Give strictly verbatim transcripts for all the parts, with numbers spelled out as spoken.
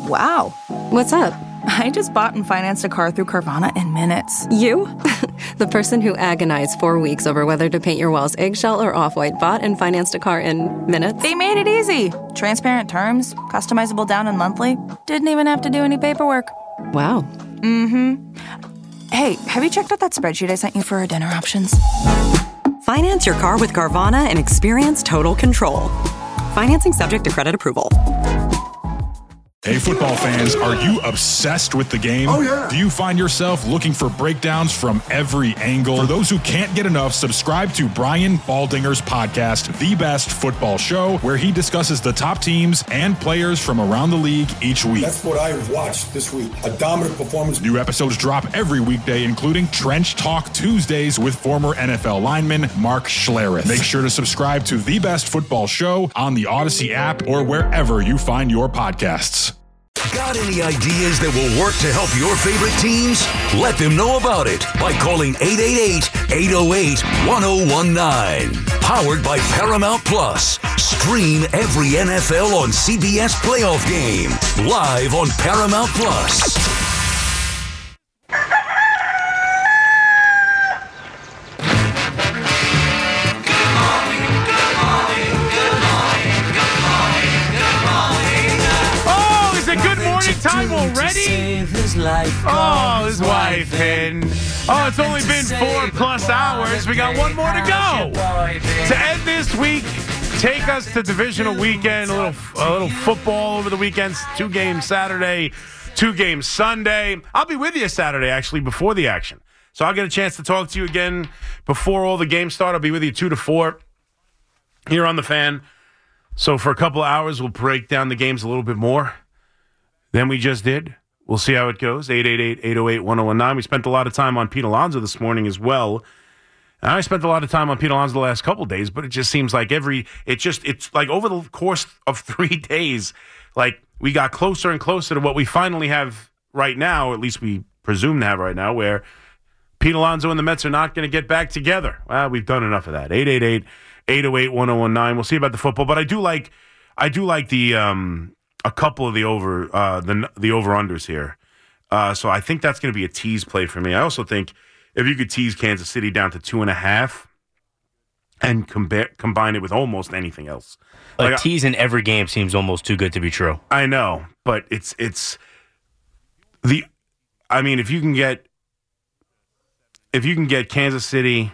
Wow. What's up? I just bought and financed a car through Carvana in minutes. You? The person who agonized four weeks over whether to paint your walls eggshell or off-white bought and financed a car in minutes? They made it easy. Transparent terms, customizable down and monthly. Didn't even have to do any paperwork. Wow. Mm-hmm. Hey, have you checked out that spreadsheet I sent you for our dinner options? Finance your car with Carvana and experience total control. Financing subject to credit approval. Hey, football fans, are you obsessed with the game? Oh, yeah. Do you find yourself looking for breakdowns from every angle? For those who can't get enough, subscribe to Brian Baldinger's podcast, The Best Football Show, where he discusses the top teams and players from around the league each week. That's what I watched this week. A dominant performance. New episodes drop every weekday, including Trench Talk Tuesdays with former N F L lineman Mark Schlereth. Make sure to subscribe to The Best Football Show on the Odyssey app or wherever you find your podcasts. Got any ideas that will work to help your favorite teams? Let them know about it by calling eight eight eight, eight oh eight, one oh one nine. Powered by Paramount Plus. Stream every N F L on C B S Playoff Game. Live on Paramount Plus. Time already? Oh, his wife hidden. Oh, it's only been four plus hours. We got one more to go. To end this week, take us to divisional weekend. A little, a little football over the weekends. Two games Saturday, two games Sunday. I'll be with you Saturday, actually, before the action. So I'll get a chance to talk to you again before all the games start. I'll be with you two to four here on The Fan. So for a couple of hours, we'll break down the games a little bit more than we just did. We'll see how it goes. eight eight eight, eight oh eight, one oh one nine. We spent a lot of time on Pete Alonso this morning as well. And I spent a lot of time on Pete Alonso the last couple of days, but it just seems like every, it just, it's like over the course of three days, like we got closer and closer to what we finally have right now, or at least we presume to have right now, where Pete Alonso and the Mets are not going to get back together. Well, we've done enough of that. eight eight eight, eight oh eight, one oh one nine. We'll see about the football, but I do like, I do like the, um, a couple of the over uh, the the over unders here, uh, so I think that's going to be a tease play for me. I also think if you could tease Kansas City down to two and a half and comba- combine it with almost anything else, like, like a tease in every game seems almost too good to be true. I know, but it's it's the. I mean, if you can get if you can get Kansas City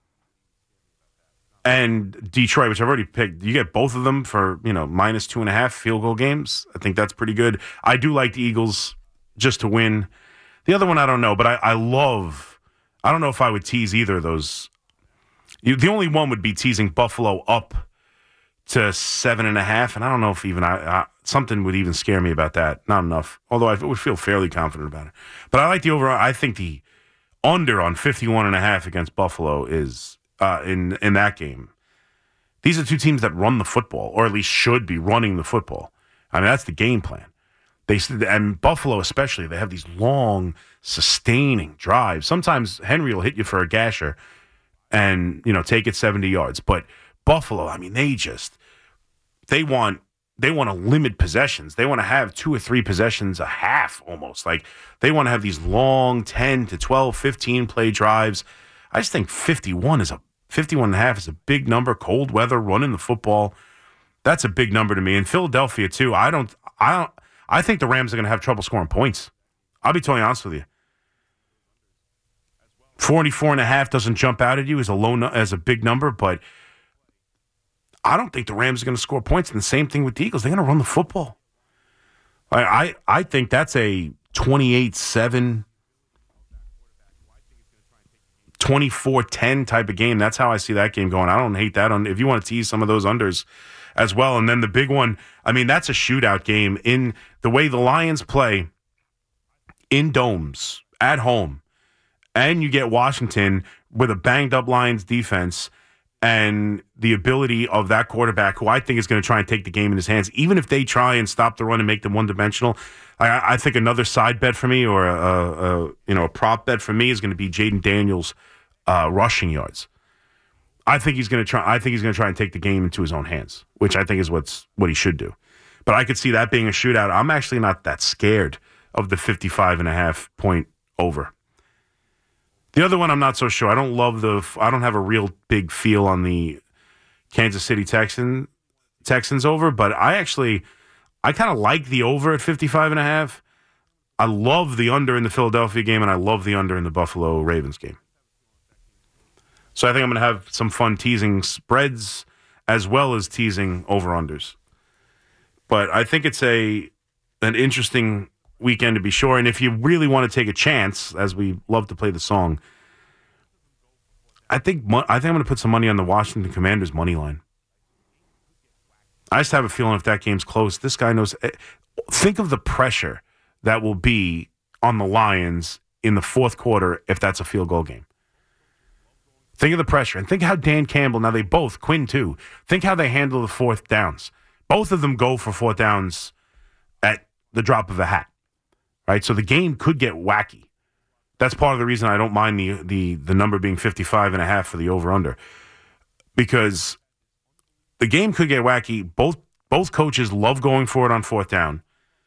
and Detroit, which I've already picked, you get both of them for, you know, minus two and a half field goal games. I think that's pretty good. I do like the Eagles just to win. The other one, I don't know, but I, I love, I don't know if I would tease either of those. You, the only one would be teasing Buffalo up to seven and a half, and I don't know if even I, I something would even scare me about that. Not enough, although I would feel fairly confident about it. But I like the overall. I think the under on fifty-one and a half against Buffalo is, Uh, in in that game. These are two teams that run the football, or at least should be running the football. I mean, that's the game plan. They and Buffalo especially, they have these long, sustaining drives. Sometimes Henry will hit you for a gasher and, you know, take it seventy yards. But Buffalo, I mean, they just they want they want to limit possessions. They want to have two or three possessions a half almost. Like they want to have these long ten to twelve, fifteen play drives. I just think fifty-one is a fifty-one and a half is a big number. Cold weather, running the football, that's a big number to me. In Philadelphia too, I don't, I don't, I think the Rams are going to have trouble scoring points. I'll be totally honest with you. forty-four and a half doesn't jump out at you as a low, as a big number, but I don't think the Rams are going to score points. And the same thing with the Eagles; they're going to run the football. I, I, I think that's a twenty-eight seven. twenty-four ten type of game. That's how I see that game going. I don't hate that. On if you want to tease some of those unders as well. And then the big one, I mean, that's a shootout game. In the way the Lions play in domes, at home, and you get Washington with a banged-up Lions defense and the ability of that quarterback, who I think is going to try and take the game in his hands, even if they try and stop the run and make them one-dimensional. I, I think another side bet for me, or a, a, a you know a prop bet for me, is going to be Jaden Daniels' uh, rushing yards. I think he's going to try. I think he's going to try and take the game into his own hands, which I think is what's what he should do. But I could see that being a shootout. I'm actually not that scared of the fifty-five and a half point over. The other one, I'm not so sure. I don't love the, I don't have a real big feel on the Kansas City Texan, Texans over, but I actually, I kind of like the over at fifty-five and a half. I love the under in the Philadelphia game, and I love the under in the Buffalo Ravens game. So I think I'm going to have some fun teasing spreads as well as teasing over-unders. But I think it's a an interesting weekend to be sure. And if you really want to take a chance, as we love to play the song, I think I think I'm going to put some money on the Washington Commanders money line. I just have a feeling if that game's close, this guy knows. Think of the pressure that will be on the Lions in the fourth quarter if that's a field goal game. Think of the pressure. And think how Dan Campbell, now they both, Quinn too, think how they handle the fourth downs. Both of them go for fourth downs at the drop of a hat. Right? So the game could get wacky. That's part of the reason I don't mind the the the number being fifty-five and a half for the over-under. Because the game could get wacky. Both both coaches love going for it on fourth down.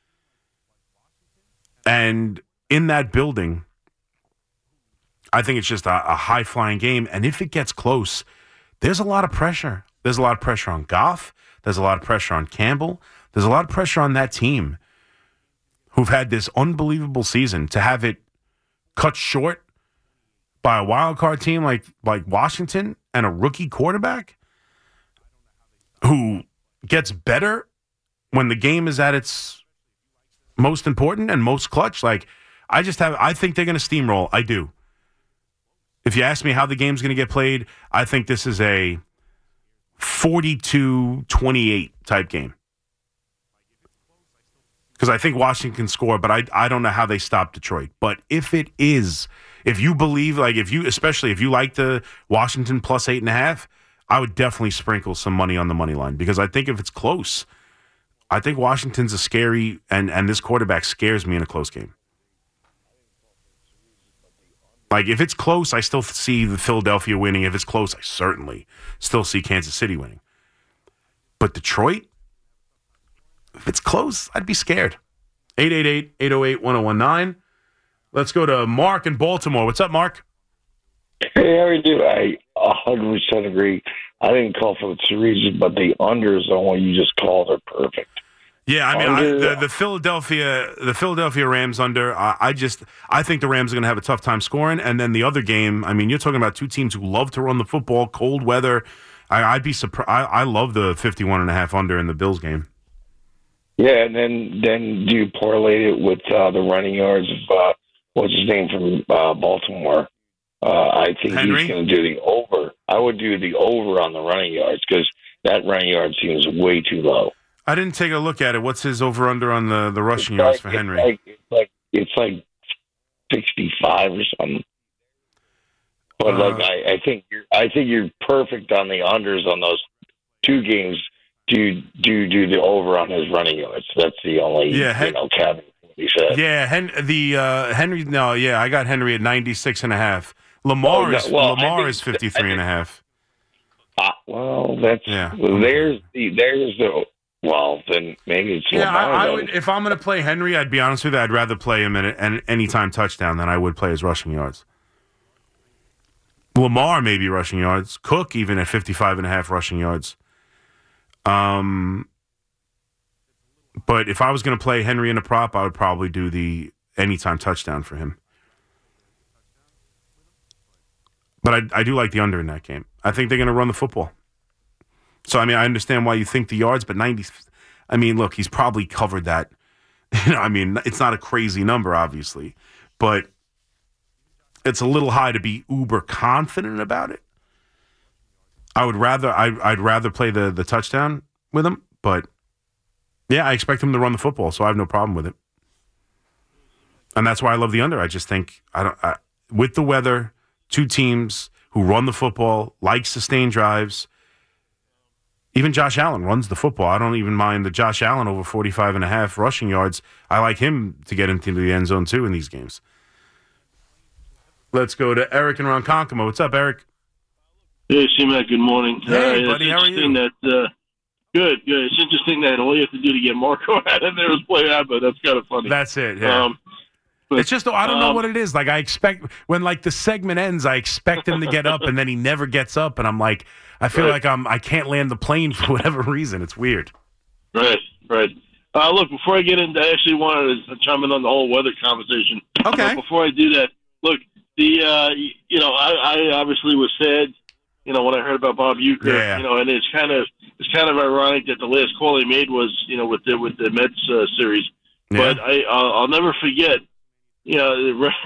And in that building, I think it's just a, a high-flying game. And if it gets close, there's a lot of pressure. There's a lot of pressure on Goff. There's a lot of pressure on Campbell. There's a lot of pressure on that team who've had this unbelievable season to have it cut short by a wild card team like, like Washington and a rookie quarterback who gets better when the game is at its most important and most clutch. Like, I just have, I think they're going to steamroll. I do. If you ask me how the game's going to get played, I think this is a forty-two twenty-eight type game. Because I think Washington can score, but I I don't know how they stop Detroit. But if it is, if you believe, like if you, especially if you like the Washington plus eight and a half, I would definitely sprinkle some money on the money line. Because I think if it's close, I think Washington's a scary, and, and this quarterback scares me in a close game. Like if it's close, I still see the Philadelphia winning. If it's close, I certainly still see Kansas City winning. But Detroit, if it's close, I'd be scared. eight eight eight, eight oh eight, one oh one nine. Let's go to Mark in Baltimore. What's up, Mark? Hey, how are you doing? I one hundred percent agree. I didn't call for the series, but the unders on what you just called are perfect. Yeah, I mean, under, I, the, the Philadelphia the Philadelphia Rams under, I, I just, I think the Rams are going to have a tough time scoring. And then the other game, I mean, you're talking about two teams who love to run the football, cold weather. I, I'd be surprised. I, I love the fifty-one and a half under in the Bills game. Yeah, and then then do you parlay it with uh, the running yards of uh, what's his name from uh, Baltimore? Uh, I think Henry? He's going to do the over. I would do the over on the running yards because that running yard seems way too low. I didn't take a look at it. What's his over under on the, the rushing It's yards like, for Henry? It's like, it's like it's like sixty-five or something. But Uh, like I, I think you're I think you're perfect on the unders on those two games. Do do do the over on his running yards. That's the only Yeah, Hen- you know caveat he said. Yeah, Hen- the uh, Henry. No, yeah, I got Henry at ninety-six and a half. Lamar Oh, no, is well, Lamar I think- is fifty-three and a half. Uh, well, that's Yeah. well, there's the there's the well then maybe it's Yeah, Lamar I, I then. would. If I'm going to play Henry, I'd be honest with you. I'd rather play him at an anytime touchdown than I would play his rushing yards. Lamar maybe rushing yards. Cook even at fifty-five and a half rushing yards. Um, but if I was going to play Henry in a prop, I would probably do the anytime touchdown for him. But I, I do like the under in that game. I think they're going to run the football. So, I mean, I understand why you think the yards, but ninety, I mean, look, he's probably covered that. You know, I mean, it's not a crazy number, obviously, but it's a little high to be uber confident about it. I would rather, I, I'd rather play the, the touchdown with him, but yeah, I expect him to run the football, so I have no problem with it. And that's why I love the under. I just think, I don't, I, with the weather, two teams who run the football, like sustained drives. Even Josh Allen runs the football. I don't even mind the Josh Allen over forty-five and a half rushing yards. I like him to get into the end zone too in these games. Let's go to Eric and Ronkonkoma. What's up, Eric? Hey, C-Mac, good morning. Hey, uh, buddy, how are you? That, uh, Good, good. It's interesting that all you have to do to get Marco out of there is play out, but that's kind of funny. That's it. Yeah. Um, but, it's just I don't know um, what it is. Like I expect when like the segment ends, I expect him to get up, and then he never gets up, and I'm like, I feel right. like I'm I can't land the plane for whatever reason. It's weird. Right, right. Uh, look, before I get into, I actually wanted to chime in on the whole weather conversation. Okay. But before I do that, look, the uh, you know I, I obviously was sad, you know, when I heard about Bob Uecker, yeah. you know, and it's kind of it's kind of ironic that the last call he made was, you know, with the with the Mets uh, series. Yeah. But I I'll, I'll never forget, you know,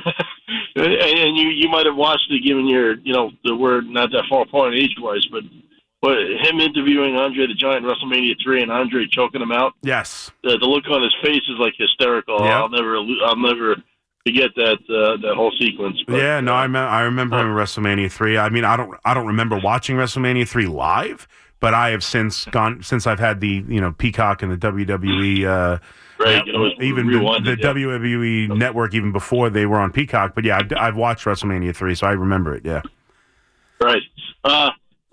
and you you might have watched it given your, you know, the we're not that far apart age wise, but but him interviewing Andre the Giant in WrestleMania three and Andre choking him out. Yes, the, the look on his face is like hysterical. Yep. I'll never I'll never. forget that uh, that whole sequence. But, yeah, no, I, me- I remember uh, him in WrestleMania three. I mean, I don't I don't remember watching WrestleMania three live, but I have since gone since I've had the you know Peacock and the W W E, uh, right, you know, even the, the yeah. W W E network even before they were on Peacock. But yeah, I've, I've watched WrestleMania three, so I remember it. Yeah, right. Uh,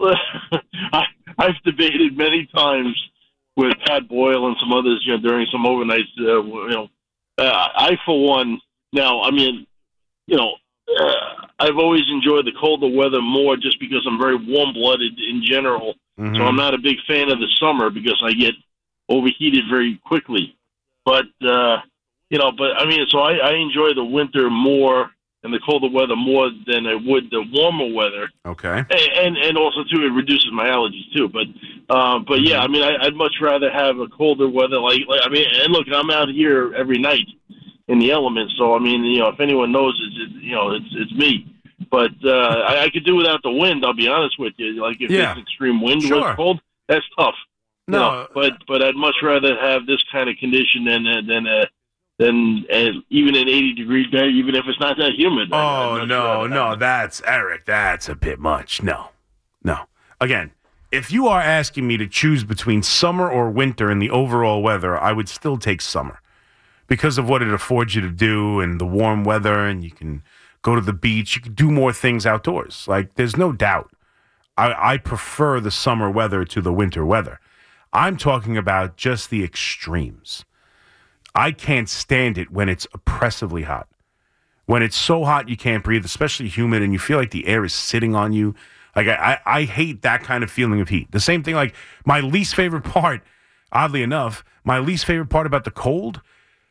I, I've debated many times with Pat Boyle and some others, you know, during some overnights. Uh, you know, uh, I for one. Now, I mean, you know, uh, I've always enjoyed the colder weather more just because I'm very warm-blooded in general. Mm-hmm. So I'm not a big fan of the summer because I get overheated very quickly. But, uh, you know, but I mean, so I, I enjoy the winter more and the colder weather more than I would the warmer weather. Okay. And and, and also, too, it reduces my allergies, too. But, uh, but yeah, I mean, I, I'd much rather have a colder weather. Like, like, I mean, and look, I'm out here every night in the elements, so I mean, you know, if anyone knows, it's it, you know, it's it's me. But uh, I, I could do without the wind. I'll be honest with you. Like if yeah. it's extreme wind, sure. when it's cold, that's tough. No, you know, but but I'd much rather have this kind of condition than uh, than uh, than uh, even an eighty degree day, even if it's not that humid. Oh no, no, that's Eric. That's a bit much. No, no. Again, if you are asking me to choose between summer or winter in the overall weather, I would still take summer. Because of what it affords you to do and the warm weather, and you can go to the beach, you can do more things outdoors. Like, there's no doubt. I, I prefer the summer weather to the winter weather. I'm talking about just the extremes. I can't stand it when it's oppressively hot. When it's so hot you can't breathe, especially humid, and you feel like the air is sitting on you. Like, I, I, I hate that kind of feeling of heat. The same thing, like, my least favorite part, oddly enough, my least favorite part about the cold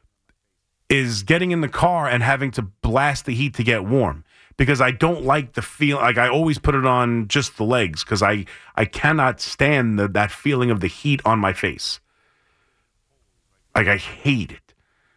is getting in the car and having to blast the heat to get warm because I don't like the feel. Like I always put it on just the legs because I, I cannot stand the, that feeling of the heat on my face. Like I hate it.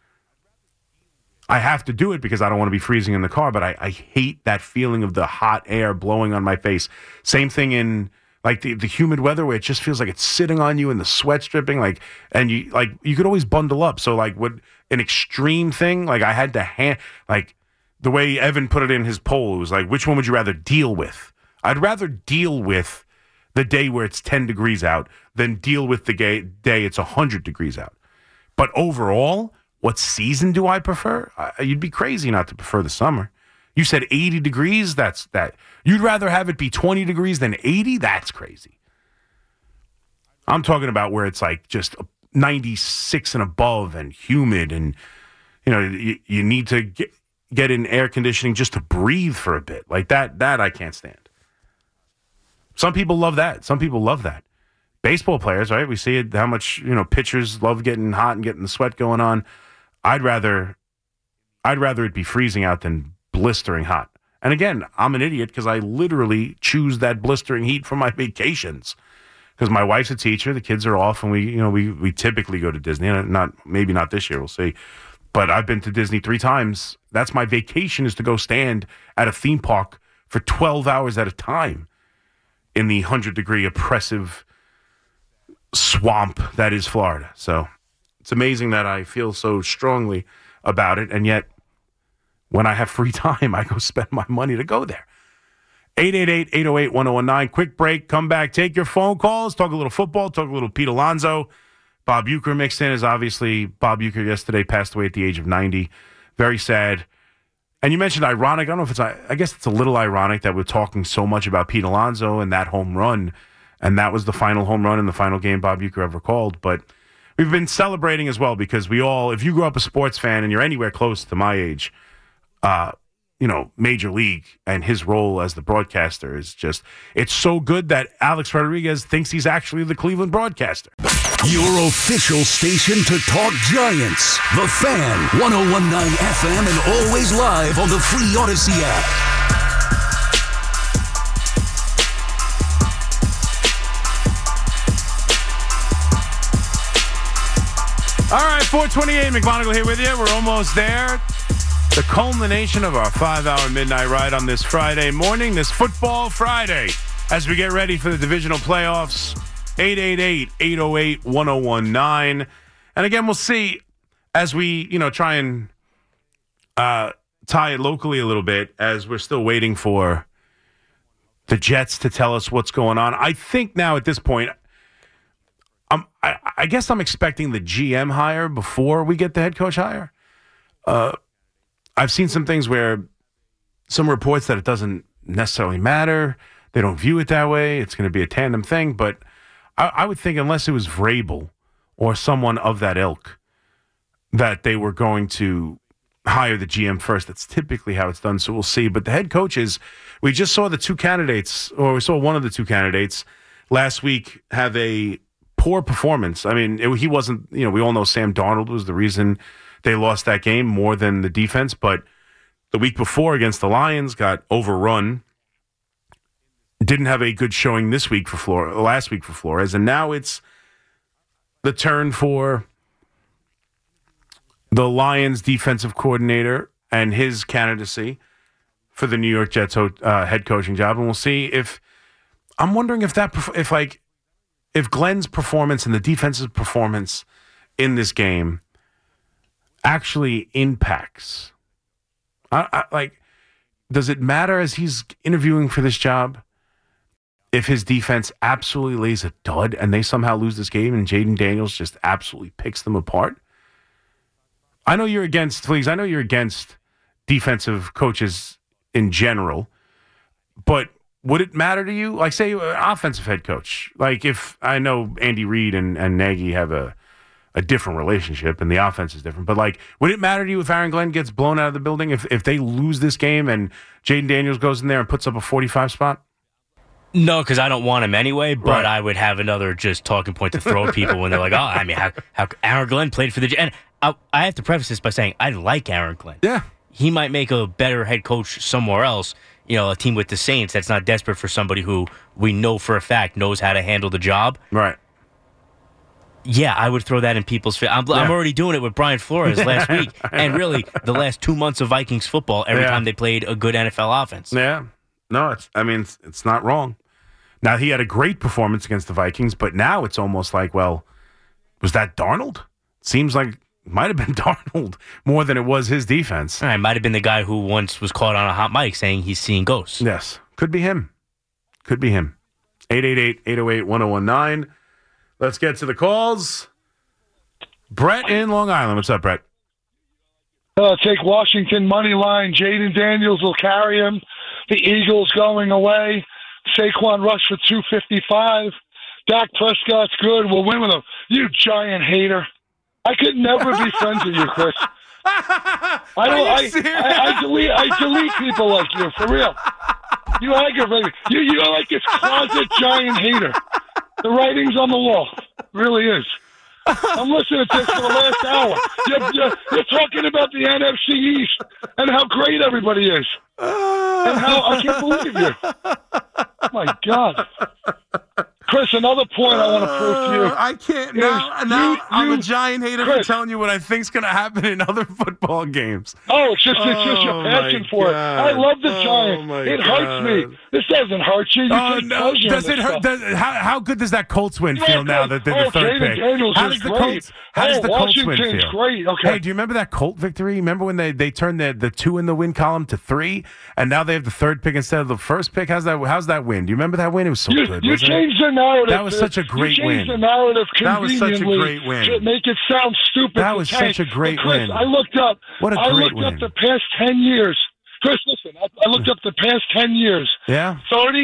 I have to do it because I don't want to be freezing in the car, but I, I hate that feeling of the hot air blowing on my face. Same thing in like the, the humid weather where it just feels like it's sitting on you and the sweat's dripping. Like, and you like you could always bundle up. So like what an extreme thing, like I had to hand like the way Evan put it in his poll, it was like, which one would you rather deal with? I'd rather deal with the day where it's ten degrees out than deal with the day, day it's one hundred degrees out. But overall, what season do I prefer? I, you'd be crazy not to prefer the summer. You said eighty degrees? That's that. You'd rather have it be twenty degrees than eighty? That's crazy. I'm talking about where it's like just ninety-six and above and humid and, you know, you, you need to get, get in air conditioning just to breathe for a bit. Like that, that I can't stand. Some people love that. Some people love that. Baseball players, right? We see it, how much, you know, pitchers love getting hot and getting the sweat going on. I'd rather, I'd rather it be freezing out than blistering hot. And again, I'm an idiot because I literally choose that blistering heat for my vacations. Because my wife's a teacher, the kids are off, and we, you know, we we typically go to Disney. Not maybe not this year, we'll see. But I've been to Disney three times. That's my vacation, is to go stand at a theme park for twelve hours at a time in the hundred degree oppressive swamp that is Florida. So it's amazing that I feel so strongly about it, and yet when I have free time, I go spend my money to go there. eight eight eight, eight oh eight, one oh one nine. Quick break. Come back. Take your phone calls. Talk a little football. Talk a little Pete Alonso. Bob Uecker mixed in. Is obviously Bob Uecker yesterday passed away at the age of ninety. Very sad. And you mentioned ironic. I don't know if it's, I guess it's a little ironic that we're talking so much about Pete Alonso and that home run And that was the final home run in the final game Bob Uecker ever called. But we've been celebrating as well because we all, if you grew up a sports fan and you're anywhere close to my age, uh, you know, Major League and his role as the broadcaster is just, it's so good that Alex Rodriguez thinks he's actually the Cleveland broadcaster. Your official station to talk Giants. The Fan, one oh one point nine F M and always live on the free Odyssey app. All right, four twenty-eight, McMonagle here with you. We're almost there. The culmination of our five-hour midnight ride on this Friday morning, this Football Friday, as we get ready for the divisional playoffs. eight eight eight, eight oh eight, one oh one nine. And again, we'll see as we, you know, try and uh, tie it locally a little bit as we're still waiting for the Jets to tell us what's going on. I think now at this point, I'm, I, I guess I'm expecting the G M hire before we get the head coach hire. Uh, I've seen some things where some reports that it doesn't necessarily matter. They don't view it that way. It's going to be a tandem thing. But I, I would think unless it was Vrabel or someone of that ilk, that they were going to hire the G M first. That's typically how it's done. So we'll see. But the head coaches, we just saw the two candidates, or we saw one of the two candidates last week have a poor performance. I mean, it, he wasn't, you know, we all know Sam Darnold was the reason they lost that game more than the defense, but the week before against the Lions got overrun. Didn't have a good showing this week for Flores, last week for Flores, and now it's the turn for the Lions defensive coordinator and his candidacy for the New York Jets uh, head coaching job, and we'll see if, I'm wondering if that, if like, if Glenn's performance and the defense's performance in this game actually impacts, I, I, like, does it matter as he's interviewing for this job if his defense absolutely lays a dud and they somehow lose this game and Jaden Daniels just absolutely picks them apart? I know you're against, please, I know you're against defensive coaches in general, but would it matter to you? Like, say, an offensive head coach. Like, if I know Andy Reid and, and Nagy have a, a different relationship and the offense is different, but, like, would it matter to you if Aaron Glenn gets blown out of the building? If if they lose this game and Jaden Daniels goes in there and puts up a forty-five spot? No, because I don't want him anyway, but Right. I would have another just talking point to throw at people when they're like, oh, I mean, how, how Aaron Glenn played for the Jets. And I, I have to preface this by saying I like Aaron Glenn. Yeah. He might make a better head coach somewhere else. You know, a team with the Saints that's not desperate for somebody who we know for a fact knows how to handle the job. Right. Yeah, I would throw that in people's face. I'm, Yeah. I'm already doing it with Brian Flores last week, and really the last two months of Vikings football. Every Yeah. time they played a good N F L offense. Yeah. No, it's. I mean, it's, it's not wrong. Now, he had a great performance against the Vikings, but now it's almost like, well, was that Darnold? Seems like it might have been Darnold more than it was his defense. All right, might have been the guy who once was caught on a hot mic saying he's seeing ghosts. Yes. Could be him. Could be him. eight eight eight, eight oh eight, one oh one nine. Let's get to the calls. Brett in Long Island. What's up, Brett? Uh, take Washington money line. Jaden Daniels will carry him. The Eagles going away. Saquon Rush for two fifty-five. Dak Prescott's good. We'll win with him. You giant hater. I could never be friends with you, Chris. I don't. I, I, I delete. I delete people like you for real. You aggravate me. You. You're like this closet giant hater. The writing's on the wall. Really is. I'm listening to this for the last hour. You're, you're, you're talking about the N F C East and how great everybody is, and how I can't believe you. Oh my God. Chris, another point I want to prove to you. Uh, I can't. is Now, now you- I'm a you- giant hater Chris. for telling you what I think's going to happen in other football games. Oh, it's just, it's just your Oh, passion my for it. I God. love the Oh, Giants. my It hurts me. God. This doesn't hurt you. You Oh, take no. pleasure in Does this it hurt? stuff. Does, how, how good does that Colts win Yeah, feel now great. that they're the Oh, third Jaden pick? Daniels How is does the great. Colts, how does Oh, the Colts win Washington's feel? great. Okay. Hey, do you remember that Colt victory? Remember when they, they turned the, the two in the win column to three, and now they have the third pick instead of the first pick? How's that How's that win? Do you remember that win? It was so You, good, you wasn't it? changed the narrative. That was to- such a great you win. changed the narrative That was such a conveniently great win. to make it sound stupid. That to was tank. such a great But Chris, win. I looked up. What a I great looked win. up the past ten years. Chris, listen. I, I looked up the past ten years. Yeah? thirty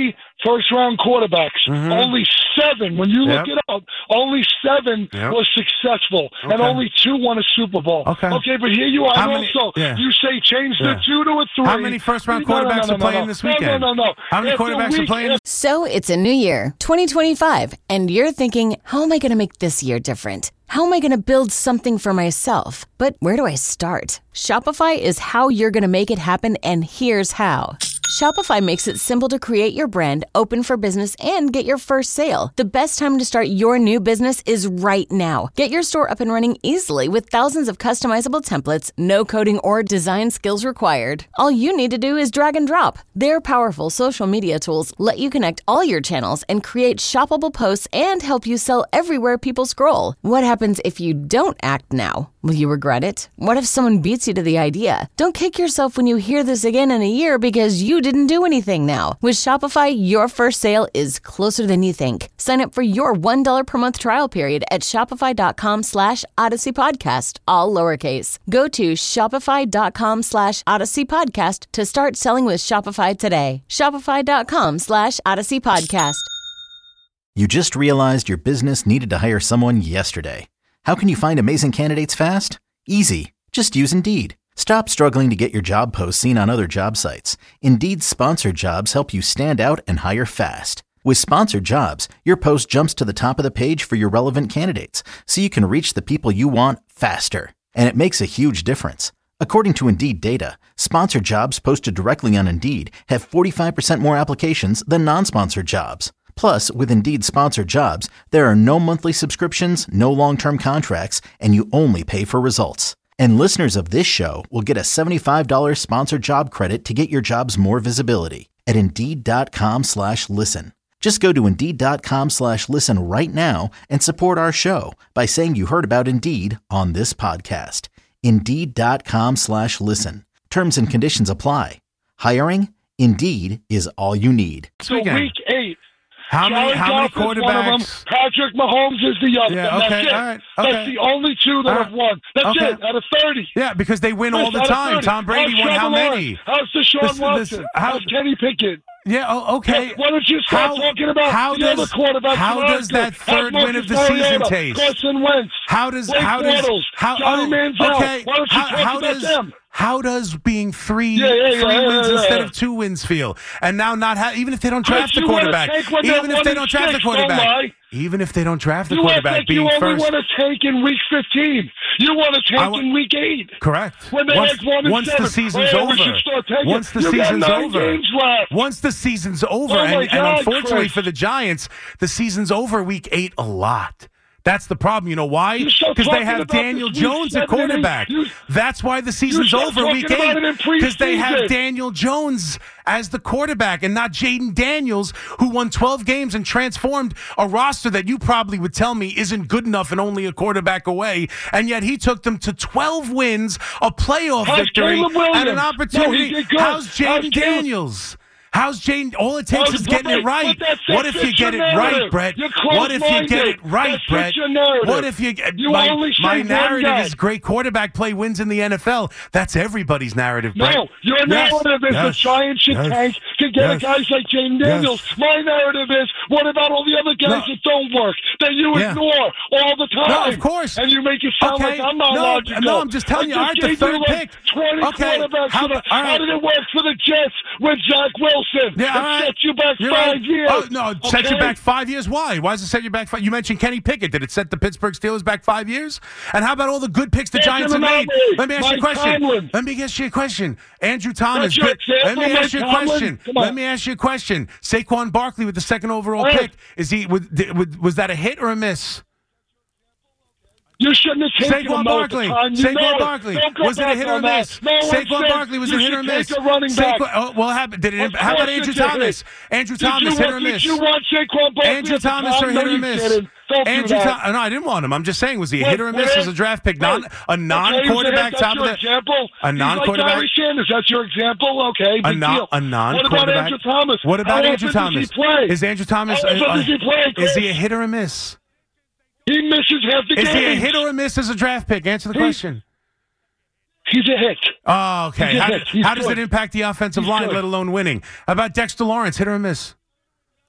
first-round quarterbacks. Mm-hmm. Only seven, when you look Yep. it up, only seven Yep. was successful, and Okay. only two won a Super Bowl. Okay. Okay, but here you are. How and many- also, yeah. you say change the Yeah. two to a three. How many first-round No, no, no, quarterbacks no, are no, playing no. this No, weekend? No, no, no. How many After quarterbacks are week- playing? So it's a new year, twenty twenty-five, and you're thinking, how am I going to make this year different? How am I going to build something for myself? But where do I start? Shopify is how you're going to make it happen, and here's how. Shopify makes it simple to create your brand, open for business, and get your first sale. The best time to start your new business is right now. Get your store up and running easily with thousands of customizable templates, no coding or design skills required. All you need to do is drag and drop. Their powerful social media tools let you connect all your channels and create shoppable posts and help you sell everywhere people scroll. What happens if you don't act now? Will you regret it? What if someone beats you to the idea? Don't kick yourself when you hear this again in a year because you didn't do anything now. With Shopify, your first sale is closer than you think. Sign up for your one dollar per month trial period at shopify.com slash Odyssey Podcast, all lowercase. Go to shopify.com slash Odyssey Podcast to start selling with Shopify today. Shopify.com slash Odyssey Podcast. You just realized your business needed to hire someone yesterday. How can you find amazing candidates fast? Easy. Just use Indeed. Stop struggling to get your job posts seen on other job sites. Indeed's sponsored jobs help you stand out and hire fast. With sponsored jobs, your post jumps to the top of the page for your relevant candidates, so you can reach the people you want faster. And it makes a huge difference. According to Indeed data, sponsored jobs posted directly on Indeed have forty-five percent more applications than non-sponsored jobs. Plus, with Indeed sponsored jobs, there are no monthly subscriptions, no long-term contracts, and you only pay for results. And listeners of this show will get a seventy-five dollars sponsored job credit to get your jobs more visibility at Indeed.com slash listen. Just go to Indeed.com slash listen right now and support our show by saying you heard about Indeed on this podcast. Indeed.com slash listen. Terms and conditions apply. Hiring? Indeed is all you need. So week eight. How many, Jared how many Goff is one of them. quarterbacks? Patrick Mahomes is the other. Yeah, and okay, that's it. all right, okay. That's the only two that All have won. That's okay. it, out of thirty. Yeah, because they win all the Out of time. thirty. Tom Brady How's won how Trevor many? Lawrence? How's Deshaun This- this- Watson? how- How's Kenny Pickett? Yeah, oh, okay. Why don't you start How- talking about how the does- other quarterbacks? how that are does good? that third How's win of the Marcus season Mariota? taste? Carson Wentz. How does Blake how does Bortles, how Johnny oh, Manziel. okay? Why don't you how, talk how about does them? how does being three Yeah, yeah, yeah, three yeah, wins yeah, instead yeah. of two wins feel? And now not ha- even if they don't draft the you wanna quarterback, take when they're even if one they and don't draft the six, don't quarterback, lie. even if they don't draft the You act quarterback, like you being only first. want to take in week fifteen. You want to take I wa- in week eight. Correct. When they once had one and once seven. the season's Oh, we over, should start taking- once the you got season's nine over, games left. once the season's over, Oh, my and, and God, unfortunately Chris. for the Giants, the season's over week eight a lot. That's the problem. You know why? You start Because they talking have about Daniel this week Jones at seven and eight. quarterback. You- That's why the season's start over week talking about eight. it in Because they have preseason. Daniel Jones as the quarterback and not Jaden Daniels, who won twelve games and transformed a roster that you probably would tell me isn't good enough and only a quarterback away. And yet he took them to twelve wins, a playoff How's victory, Caleb Williams? and an No, he opportunity. did good. How's How's Jaden Caleb- Daniels? How's Jaden? All it takes How's- is getting it but- right. but that's- What if you that's get it your right, narrative. Brett? You're What if you get it close-minded. right, That's Brett? your narrative. What if you get You my, only say my one narrative guy. is great quarterback play wins in the N F L. That's everybody's narrative, Brett. No, your Yes, narrative is yes, the Giants should yes, tank to get yes, guys like Jaden yes. Daniels. My narrative is, what about all the other guys No. that don't work, that you Yeah. ignore all the time? No, of course. And you make it sound Okay. like I'm not No, logical. no, I'm just telling I you, all right, the gave third you like pick. twenty Okay, quarterbacks. how for the, about- all how right. did it work for the Jets with Zach Wilson? Yeah, It all right. set you back You're five right. years. Oh, no, it set you okay? back five years. Why? Why does it set you back five? You mentioned Kenny Pickett. Did it set the Pittsburgh Steelers back five years? And how about all the good picks the Anthony Giants have made? Mobley, Let me ask you a Mike question. Tomlin. Let me ask you a question. Andrew Thomas. That's your good- Let example, me ask you a Mike Tomlin? question. Come on. Let me ask you a question. Saquon Barkley with the second overall Hey. pick. Is he? Was, did- was that a hit or a miss? You shouldn't have taken Saquon him all at the Barkley. time. You know Saquon it. Barkley. Don't go Was it a back hit or on a that. miss? No one Saquon said Barkley was you it hit should or miss? take a running back. Saquon, oh, well, happened. Did it? Of How about course Andrew you did. Thomas? Andrew Did Thomas you hit want, or miss? Did you want Saquon Barkley Andrew at the Thomas time? or No, hit or you miss? didn't. Don't Andrew do that. Thomas. No, I didn't want him. I'm just saying, was he a What- hit or a miss what as a is- draft pick? Non, Wait. a non-quarterback Okay, top that's of your the example. a He's non-quarterback. Like Barry Sanders. That's your example. Okay, A big non deal. a What non-quarterback. about Andrew Thomas? What about How Andrew often Thomas? Does he play? Is Andrew Thomas? How often uh, uh, does he play, is he Chris? a hit or a miss? He misses half the Is game. he a hit or a miss as a draft pick? Answer the He- question. He's a hit. Oh, okay. He's a How, hit. He's how does good. it impact the offensive He's line, good. let alone winning? How about Dexter Lawrence, hit or a miss?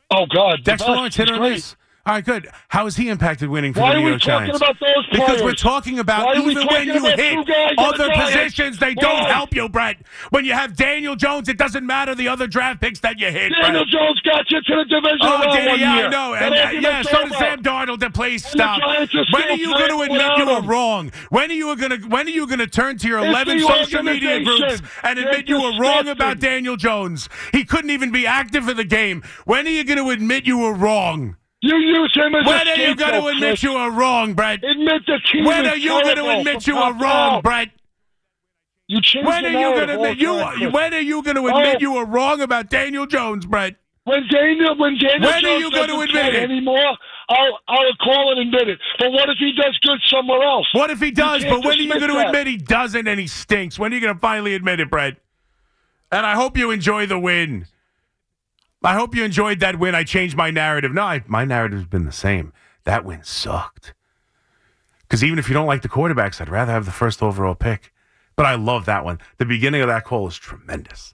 Oh, God. Dexter Lawrence hit or miss. All right, good. How has he impacted winning for Why the New are we York talking Giants? about those Because players? we're talking about Why are we even when talking you about hit two guys on other the Giants? positions, they don't Why? help you, Brett. When you have Daniel Jones, it doesn't matter the other draft picks that you hit, Daniel Brett. Jones got you to the division Oh, round did one he? Yeah, year. I know. That And, uh, argument's yeah, so did over. Sam Darnold. The please And stop. the Giants are When still are you playing going to admit you without were him. wrong? When are you going to When are you going to turn to your It's eleven the social media groups organization. and They're admit you were wrong disgusting. about Daniel Jones? He couldn't even be active for the game. When are you going to admit you were wrong? You use him as When a are you going to scapegoat, admit Chris. you were wrong, Brett? Admit the team When is are you going to terrible admit from you were top wrong, down. Brett? You changed When the are you going to narrative all admit you? the time, Chris. When are you going to admit Oh. you were wrong about Daniel Jones, Brett? When Daniel, when Daniel When are Jones you gonna doesn't admit play it? anymore, I'll I'll call and admit it. But what if he does good somewhere else? What if he does? can't But when are you dismiss going to that. admit he doesn't and he stinks? When are you going to finally admit it, Brett? And I hope you enjoy the win. I hope you enjoyed that win. I changed my narrative. No, I, my narrative's been the same. That win sucked. Because even if you don't like the quarterbacks, I'd rather have the first overall pick. But I love that one. The beginning of that call is tremendous.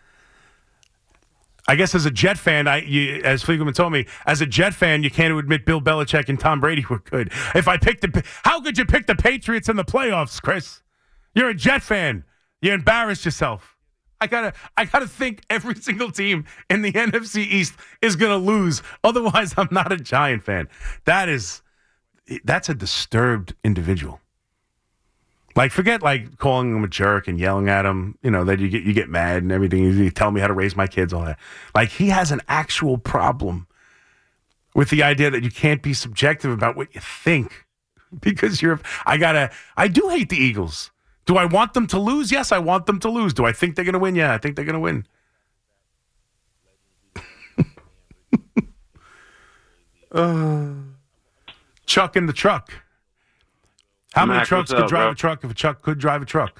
I guess as a Jet fan, I you, as Fliegelman told me, as a Jet fan, you can't admit Bill Belichick and Tom Brady were good. If I picked the, how could you pick the Patriots in the playoffs, Chris? You're a Jet fan. You embarrassed yourself. I gotta, I gotta think every single team in the N F C East is gonna lose. Otherwise, I'm not a Giant fan. That is, that's a disturbed individual. Like, forget like calling him a jerk and yelling at him. You know that you get you get mad and everything. You, you tell me how to raise my kids, all that. Like, he has an actual problem with the idea that you can't be subjective about what you think because you're. I gotta. I do hate the Eagles. Do I want them to lose? Yes, I want them to lose. Do I think they're going to win? Yeah, I think they're going to win. uh, Chuck in the truck. How many Max, trucks what's could up, drive bro? a truck if a truck could drive a truck?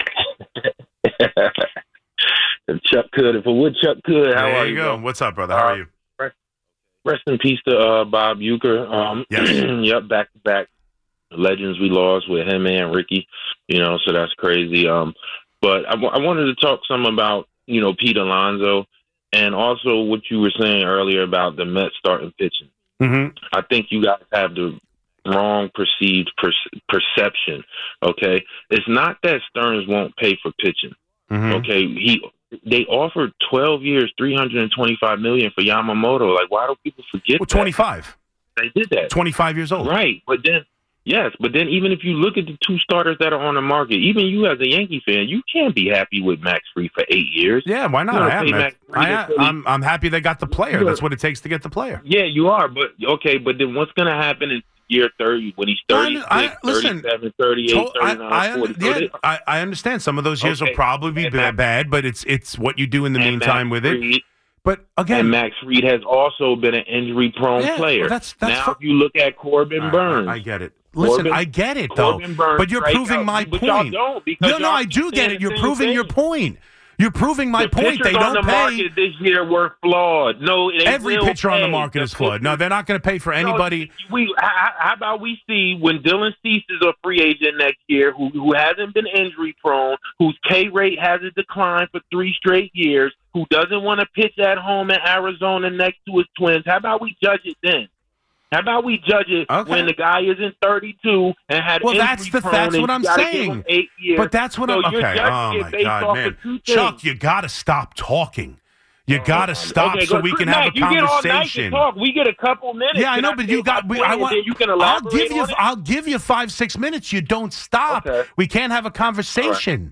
If Chuck could, if a woodchuck could, how there are you you? go. Bro? What's up, brother? How are you? Rest, rest in peace to uh, Bob Uecker. Um, Yes. Yep, back to back legends we lost with him and Ricky. You know, so that's crazy. Um, but I, w- I wanted to talk some about you know Pete Alonso and also what you were saying earlier about the Mets starting pitching. Mm-hmm. I think you guys have the wrong perceived per- perception. Okay, it's not that Stearns won't pay for pitching. Mm-hmm. Okay, he they offered twelve years, three hundred and twenty-five million for Yamamoto. Like, why do people forget? Well, that? twenty-five. They did that. twenty-five years old. Right, but then yes, but then even if you look at the two starters that are on the market, even you as a Yankee fan, you can't be happy with Max Fried for eight years. Yeah, why not? You know, I am. pay I, Max Fried I, until he- I'm, I'm happy they got the player. Yeah. That's what it takes to get the player. Yeah, you are, but okay, but then what's going to happen in year thirty when he's thirty-six, I- I- listen, thirty-seven, thirty-eight, To- I, thirty-nine, I, forty? under- yeah, I, I understand some of those years Okay. will probably be And ba- Max- bad, but it's it's what you do in the and meantime Max with it. Fried- But again, and Max Fried has also been an injury-prone Yeah, player. well, that's- that's now, fu- if you look at Corbin I- Burns, I get it. Listen, Corbin- I get it though, Corbin Burns but you're strike proving out, my but point. y'all don't because no, no, y'all I do keep get saying it. the You're same proving your thing. point. You're proving my the point. They pitchers on don't the pay. market this year were flawed. No, they Every will pitcher on the pay. market is flawed. No, they're not going to pay for No, anybody. we how, how about we see when Dylan Cease is a free agent next year, who who hasn't been injury prone, whose K rate hasn't declined for three straight years, who doesn't want to pitch at home in Arizona next to his Twins. How about we judge it then? How about we judge it Okay. when the guy isn't thirty-two and had Well, injury that's the prone that's and what you I'm gotta give saying. him Eight years. But that's what So I'm you're okay. judging Oh it my based God, off man, of two Chuck, things. you got to stop talking. You got to stop Okay, so go- we can Mac, have a you get all night to conversation. talk. We get a couple minutes. Yeah, I Can know, but say you got. my We, point I and want. then you can I'll elaborate give you. on it? I'll give you five, six minutes. You don't stop. Okay. We can't have a conversation.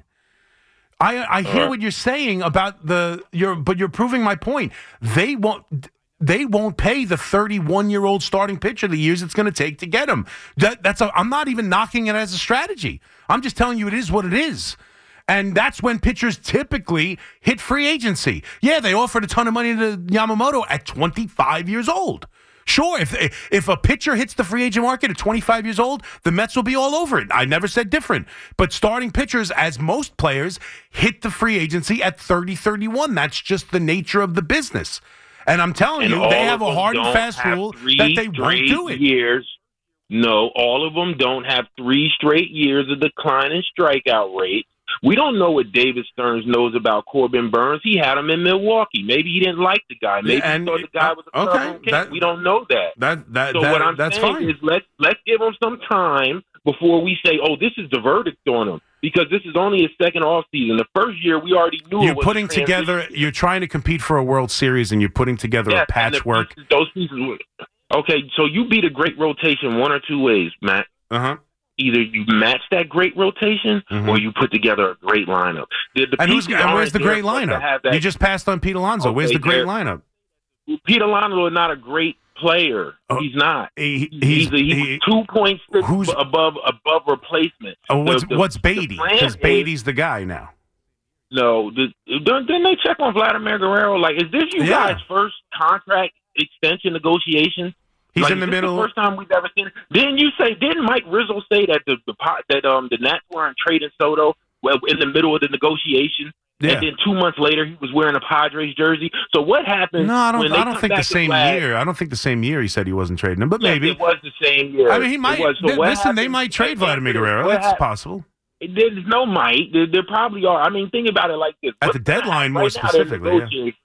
I I hear right. what you're saying about the your, but you're proving my point. They won't. They won't pay the thirty-one-year-old starting pitcher the years it's going to take to get him. That, that's. A, I'm not even knocking it as a strategy. I'm just telling you it is what it is. And that's when pitchers typically hit free agency. Yeah, they offered a ton of money to Yamamoto at twenty-five years old. Sure, if if a pitcher hits the free agent market at twenty-five years old, the Mets will be all over it. I never said different. But starting pitchers, as most players, hit the free agency at thirty, thirty-one. That's just the nature of the business. And I'm telling And you, all they have of a them hard and don't fast have rule three that they won't straight do it. Years. No, all of them don't have three straight years of declining strikeout rate. We don't know what David Stearns knows about Corbin Burns. He had him in Milwaukee. Maybe he didn't like the guy. Maybe Yeah, he thought the guy was a okay, okay, that- We don't know that. That that so that- what I'm that's saying fine. is let's let's give him some time before we say, oh, this is the verdict on him, because this is only his second off season. The first year we already knew You're it was putting a transition. together. You're trying to compete for a World Series, and you're putting together Yes, a and the patchwork. pieces- those pieces. were- Okay, so you beat a great rotation one or two ways, Matt. Uh huh. Either you match that great rotation, Mhm. or you put together a great lineup. The, the And who's pieces and where's aren't the there great for us to lineup? have that- You just passed on Pete Alonso. Where's Okay, the great there- lineup? Pete Alonso is not a great player. he's not. He, he's, a, he's two point six above above replacement. Oh, what's The- the- what's the Beatty? plan Because is- Beatty's the guy now. No, the, didn't didn't they check on Vladimir Guerrero? Like, is this you Yeah. guys' first contract extension negotiation? He's Like, in the is this middle- The first time we've ever seen it. Didn't you say? Didn't Mike Rizzo say that the, the po- that um the Nats weren't trading Soto well in the middle of the negotiation? Yeah. And then two months later, he was wearing a Padres jersey. So what happened? No, I don't. when they I don't come think the back to same Vlad- year. I don't think the same year he said he wasn't trading him, but Yes, maybe it was the same year. I mean, he It might. was. So th- what listen, they happened- might trade what Vladimir happened- Guerrero. what That's happened- possible. There's no might. There, there probably are. I mean, think about it like this. At What- the deadline, more right now, they're specifically. Yeah. negotiating.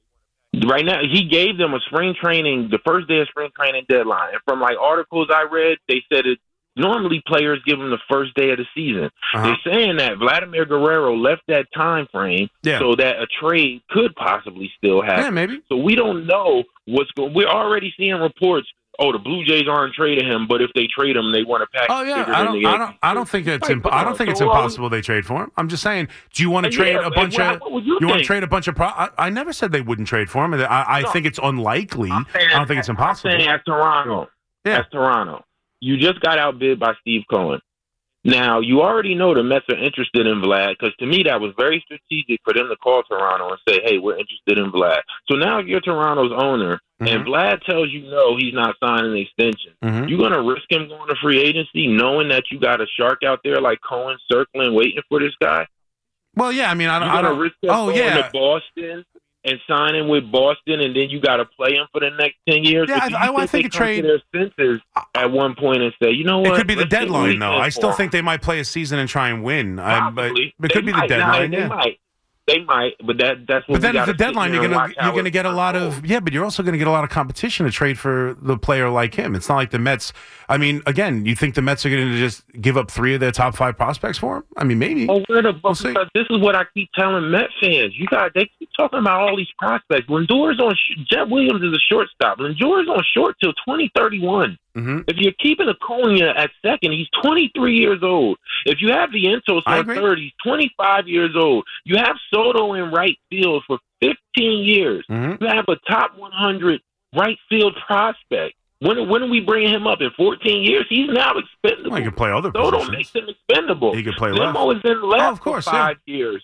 Right now, he gave them a spring training, the first day of spring training deadline. And from like articles I read, they said it. Normally, players give them the first day of the season. Uh-huh. They're saying that Vladimir Guerrero left that time frame Yeah. so that a trade could possibly still happen. Yeah, maybe. So we don't know what's going. We're already seeing reports. Oh, the Blue Jays aren't trading him, but if they trade him, they want to pack. Oh yeah, bigger I than don't, the I Yankees. don't, I don't think it's, Right, imp- but, I don't think so it's what- impossible they trade for him. I'm just saying, do you want to Yeah, trade a and bunch what- of? what would you want to think? trade a bunch of? Pro- I, I never said they wouldn't trade for him. I, I No. think it's unlikely. I'm saying- I don't think it's impossible. I'm saying as Toronto, Yeah. as Toronto, you just got outbid by Steve Cohen. Now, you already know the Mets are interested in Vlad, because to me that was very strategic for them to call Toronto and say, hey, we're interested in Vlad. So now if you're Toronto's owner and Vlad tells you no, he's not signing an extension, Mhm. you're going to risk him going to free agency knowing that you got a shark out there like Cohen circling, waiting for this guy? Well, yeah, I mean, I don't. You're I going don't to risk him oh going yeah, to Boston and signing with Boston, and then you got to play him for the next ten years? Yeah, Or do I- you I- I think they a come trade- to their senses at one point and say, you know what? it could be the Let's get deadline though. Weekend I still for think they might play a season and try and win. I, but Probably. it could They be the might. Now, deadline. They yeah. might. They might, but that that's what But then we at gotta the sit deadline, here you're and gonna watch you're how gonna it get a lot of unfolds. yeah, but you're also gonna get a lot of competition to trade for the player like him. It's not like the Mets. I mean, again, you think the Mets are gonna just give up three of their top five prospects for him? I mean, maybe. Oh, where the We'll see. because this is what I keep telling Met fans. You got they keep talking about all these prospects. Lindor's on sh- Jet Williams is a shortstop. Lindor's on short till twenty thirty-one. Mm-hmm. If you're keeping Acuna at second, he's twenty-three years old. If you have Vientos I on agree. third, he's twenty-five years old. You have Soto in right field for fifteen years. Mhm. You have a top one hundred right field prospect. When when are we bringing him up? In fourteen years, he's now expendable. Well, he can play other Soto positions. makes him expendable. He can play left. Limo is in left Oh, of course, for five years.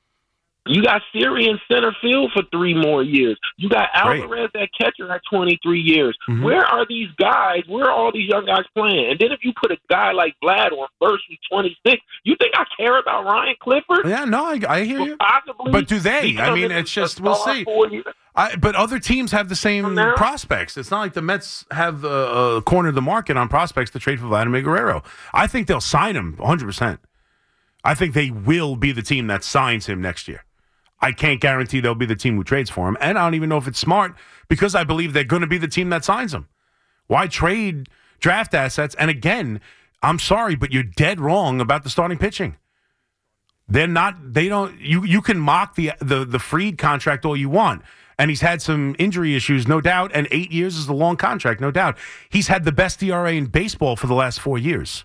You got Siri in center field for three more years. You got Great. Alvarez at catcher at twenty-three years. Mhm. Where are these guys? Where are all these young guys playing? And then if you put a guy like Vlad on first who's twenty-six, you think I care about Ryan Clifford? Yeah, no, I, I hear Well, you. possibly But do they? I becoming mean, it's a just we'll star see. for you. I, but other teams have the same now? prospects. It's not like the Mets have uh, uh, cornered the market on prospects to trade for Vladimir Guerrero. I think they'll sign him one hundred percent. I think they will be the team that signs him next year. I can't guarantee they'll be the team who trades for him. And I don't even know if it's smart because I believe they're going to be the team that signs him. Why trade draft assets? And again, I'm sorry, but you're dead wrong about the starting pitching. They're not, they don't, you, you can mock the, the, the Fried contract all you want. And he's had some injury issues, no doubt. And eight years is a long contract, no doubt. He's had the best E R A in baseball for the last four years.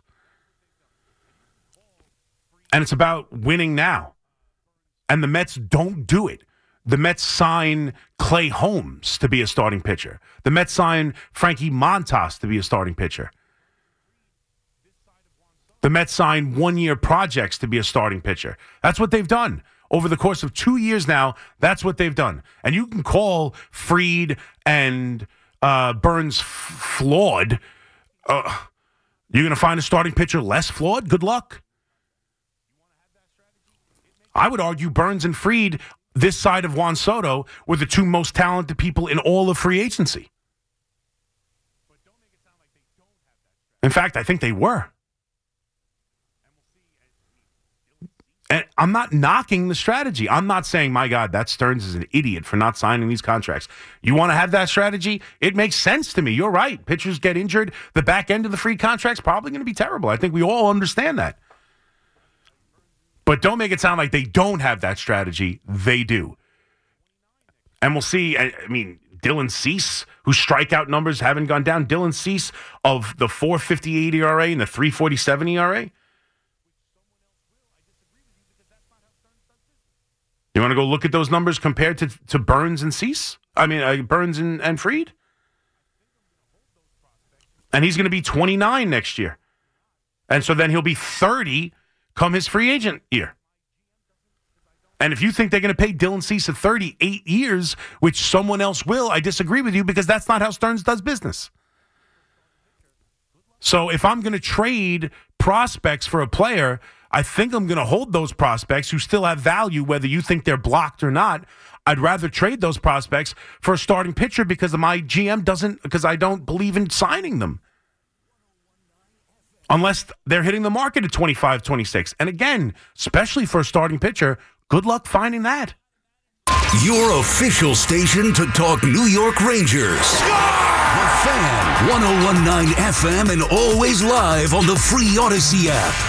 And it's about winning now. And the Mets don't do it. The Mets sign Clay Holmes to be a starting pitcher. The Mets sign Frankie Montas to be a starting pitcher. The Mets sign one-year projects to be a starting pitcher. That's what they've done. Over the course of two years now, that's what they've done. And you can call Fried and uh, Burns f- flawed. Uh, you're going to find a starting pitcher less flawed? Good luck. I would argue Burns and Fried, this side of Juan Soto, were the two most talented people in all of free agency. In fact, I think they were. And I'm not knocking the strategy. I'm not saying, my God, that Stearns is an idiot for not signing these contracts. You want to have that strategy? It makes sense to me. You're right. Pitchers get injured. The back end of the free contract's probably going to be terrible. I think we all understand that. But don't make it sound like they don't have that strategy. They do. And we'll see. I, I mean, Dylan Cease, whose strikeout numbers haven't gone down. Dylan Cease of the four fifty-eight E R A and the three forty-seven E R A. You want to go look at those numbers compared to, to Burns and Cease? I mean, uh, Burns and, and Fried? And he's going to be twenty-nine next year. And so then he'll be thirty come his free agent year. And if you think they're going to pay Dylan Cease at thirty-eight years, which someone else will, I disagree with you because that's not how Stearns does business. So if I'm going to trade prospects for a player, I think I'm going to hold those prospects who still have value, whether you think they're blocked or not. I'd rather trade those prospects for a starting pitcher because my G M doesn't, because I don't believe in signing them. Unless they're hitting the market at twenty-five, twenty-six. And again, especially for a starting pitcher, good luck finding that. Your official station to talk New York Rangers. The Fan, one oh one point nine F M and always live on the free Odyssey app.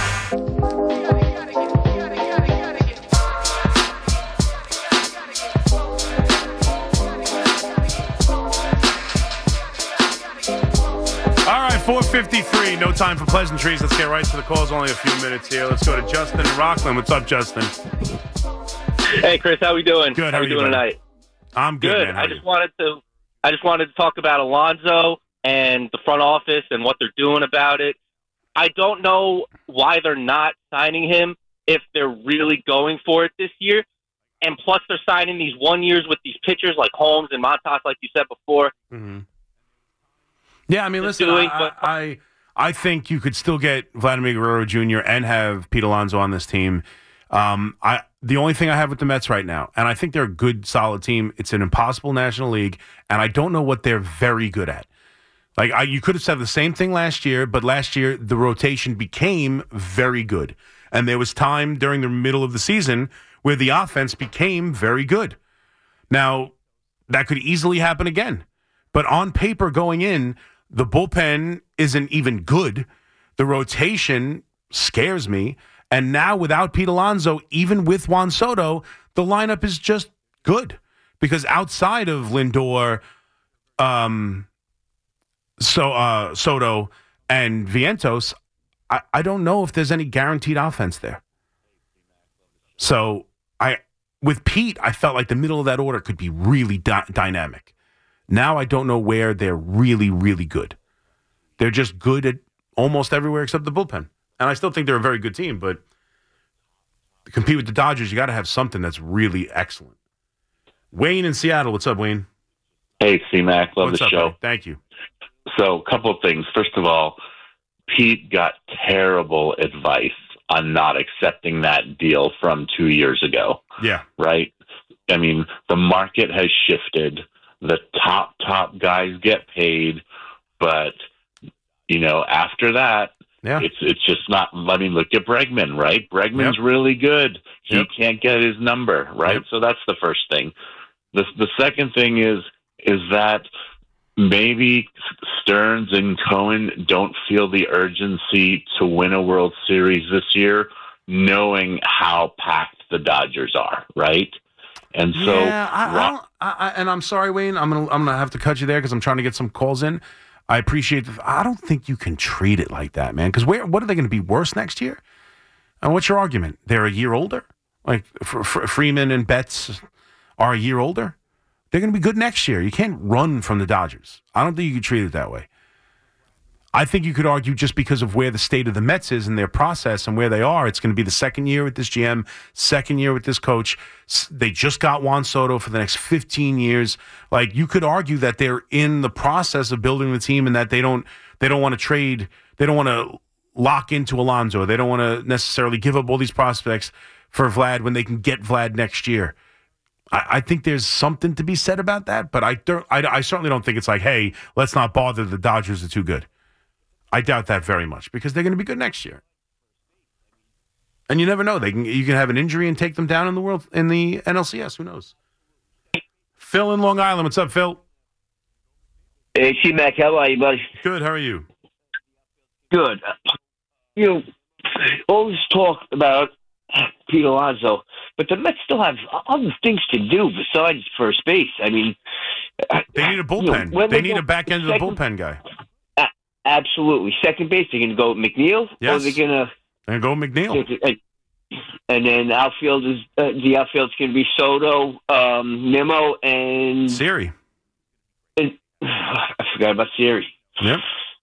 four fifty-three, no time for pleasantries. Let's get right to the calls. Only a few minutes here. Let's go to Justin in Rockland. What's up, Justin? Hey, Chris. How we doing? Good. How, How are are you you doing buddy? tonight? I'm good, Good. man. How I are just you? wanted to, I just wanted to talk about Alonso and the front office and what they're doing about it. I don't know why they're not signing him if they're really going for it this year. And plus, they're signing these one years with these pitchers like Holmes and Montas, like you said before. Mm-hmm. Yeah, I mean, Just listen, doing, I, but- I I think you could still get Vladimir Guerrero Junior and have Pete Alonso on this team. Um, I the only thing I have with the Mets right now, and I think they're a good, solid team. It's an impossible National League, and I don't know what they're very good at. Like I, you could have said the same thing last year, but last year the rotation became very good, and there was time during the middle of the season where the offense became very good. Now that could easily happen again, but on paper going in, the bullpen isn't even good. The rotation scares me. And now without Pete Alonso, even with Juan Soto, the lineup is just good. Because outside of Lindor, um, so uh, Soto, and Vientos, I, I don't know if there's any guaranteed offense there. So I, with Pete, I felt like the middle of that order could be really dy- dynamic. Now I don't know where they're really, really good. They're just good at almost everywhere except the bullpen. And I still think they're a very good team, but to compete with the Dodgers, you got to have something that's really excellent. Wayne in Seattle. What's up, Wayne? Hey, C-Mac. Love What's the up, show. buddy? Thank you. So, a couple of things. First of all, Pete got terrible advice on not accepting that deal from two years ago. Yeah. Right? I mean, the market has shifted. The top, top guys get paid, but, you know, after that, yeah. it's it's just not, I mean, look at Bregman, right? Bregman's Yep. really good. He Yep. can't get his number, right? Yep. So that's the first thing. The, the second thing is, is that maybe Stearns and Cohen don't feel the urgency to win a World Series this year, knowing how packed the Dodgers are, right? And so, yeah, I, I don't, I, I, and I'm sorry, Wayne. I'm gonna I'm gonna have to cut you there because I'm trying to get some calls in. I appreciate the. I don't think you can treat it like that, man. Because where what are they going to be worse next year? And what's your argument? They're a year older. Like F- F- Freeman and Betts are a year older. They're going to be good next year. You can't run from the Dodgers. I don't think you can treat it that way. I think you could argue just because of where the state of the Mets is in their process and where they are, it's going to be the second year with this G M, second year with this coach. They just got Juan Soto for the next fifteen years. Like, you could argue that they're in the process of building the team and that they don't they don't want to trade, they don't want to lock into Alonso. They don't want to necessarily give up all these prospects for Vlad when they can get Vlad next year. I, I think there's something to be said about that, but I, don't, I, I certainly don't think it's like, hey, let's not bother. The Dodgers are too good. I doubt that very much because they're going to be good next year. And you never know. They can you can have an injury and take them down in the world in the N L C S. Who knows? Phil in Long Island. What's up, Phil? Hey, C-Mac, how are you, buddy? Good. How are you? Good. You know, all this talk about Pete Alonso, but the Mets still have other things to do besides first base. I mean, they need a bullpen. You know, they need a back end of the bullpen guy. Uh, absolutely. Second base, they're going to go with McNeil? Yes. Or they're going to... And go McNeil. And then outfield is uh, the outfield's going to be Soto, um, Nimmo, and Siri. And, I forgot about Siri. Yep.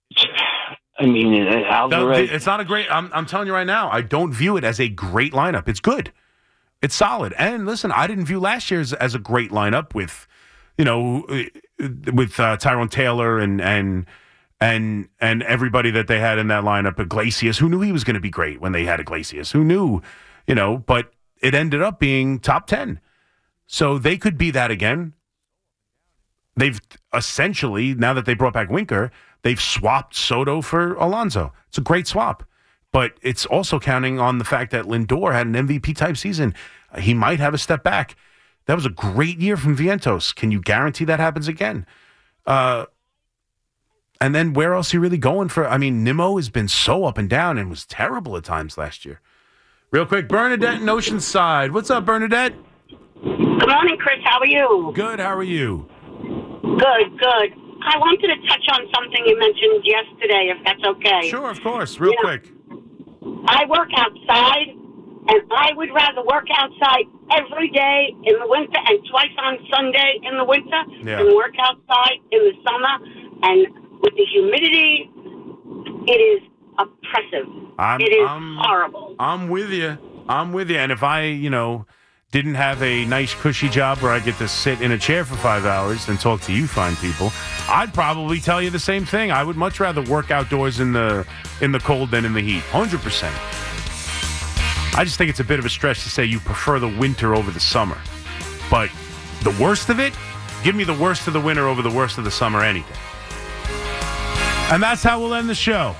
I mean, uh, Alvarez. It's not a great. I'm, I'm telling you right now. I don't view it as a great lineup. It's good. It's solid. And listen, I didn't view last year's as a great lineup with, you know, with uh, Tyrone Taylor and and. And and everybody that they had in that lineup, Iglesias, who knew he was going to be great when they had Iglesias? Who knew, you know, but it ended up being top ten. So they could be that again. They've essentially, now that they brought back Winker, they've swapped Soto for Alonso. It's a great swap. But it's also counting on the fact that Lindor had an M V P-type season. He might have a step back. That was a great year from Vientos. Can you guarantee that happens again? Uh And then where else are you really going for? I mean, Nimmo has been so up and down and was terrible at times last year. Real quick, Bernadette in Oceanside. What's up, Bernadette? Good morning, Chris. How are you? Good. How are you? Good, good. I wanted to touch on something you mentioned yesterday, if that's okay. Sure, of course. Real you know, quick. I work outside, and I would rather work outside every day in the winter and twice on Sunday in the winter Yeah. than work outside in the summer. And with the humidity, it is oppressive. I'm, it is I'm, horrible. I'm with you. I'm with you. And if I, you know, didn't have a nice cushy job where I get to sit in a chair for five hours and talk to you fine people, I'd probably tell you the same thing. I would much rather work outdoors in the in the cold than in the heat. one hundred percent. I just think it's a bit of a stretch to say you prefer the winter over the summer. But the worst of it, give me the worst of the winter over the worst of the summer any day. And that's how we'll end the show.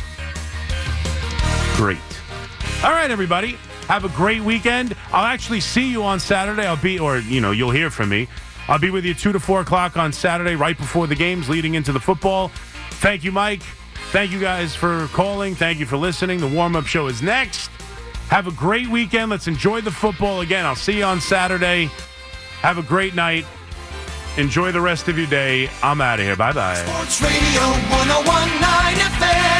Great. All right, everybody. Have a great weekend. I'll actually see you on Saturday. I'll be, or, you know, you'll hear from me. I'll be with you two to four o'clock on Saturday, right before the games, leading into the football. Thank you, Mike. Thank you guys for calling. Thank you for listening. The warm-up show is next. Have a great weekend. Let's enjoy the football again. I'll see you on Saturday. Have a great night. Enjoy the rest of your day. I'm out of here. Bye-bye. Sports Radio one oh one point nine F M.